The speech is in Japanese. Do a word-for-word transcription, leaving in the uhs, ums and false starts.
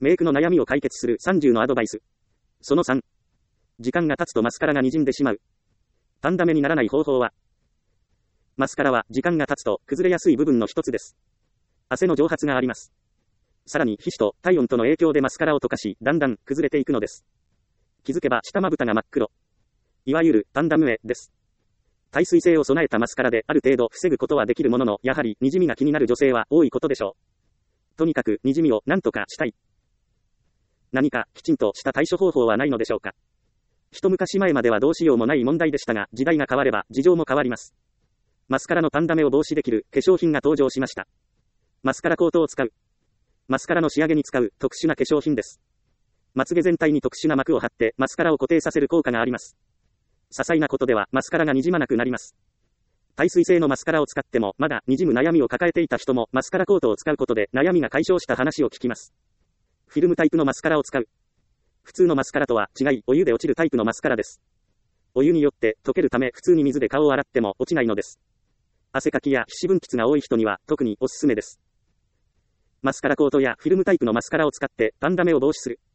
メイクの悩みを解決するさんじゅうのアドバイス。そのさん。時間が経つとマスカラが滲んでしまう。タンダ目にならない方法は、マスカラは時間が経つと崩れやすい部分の一つです。汗の蒸発があります。さらに皮脂と体温との影響でマスカラを溶かし、だんだん崩れていくのです。気づけば下まぶたが真っ黒。いわゆるタンダムエです。耐水性を備えたマスカラである程度防ぐことはできるものの、やはり滲みが気になる女性は多いことでしょう。とにかく滲みを何とかしたい。何かきちんとした対処方法はないのでしょうか。一昔前まではどうしようもない問題でしたが、時代が変われば事情も変わります。マスカラのタンダ目を防止できる化粧品が登場しました。マスカラコートを使う。マスカラの仕上げに使う特殊な化粧品です。まつげ全体に特殊な膜を張ってマスカラを固定させる効果があります。些細なことではマスカラが滲まなくなります。耐水性のマスカラを使ってもまだ滲む悩みを抱えていた人もマスカラコートを使うことで悩みが解消した話を聞きます。フィルムタイプのマスカラを使う。普通のマスカラとは違い、お湯で落ちるタイプのマスカラです。お湯によって溶けるため普通に水で顔を洗っても落ちないのです。汗かきや皮脂分泌が多い人には特におすすめです。マスカラコートやフィルムタイプのマスカラを使ってタンダ目を防止する。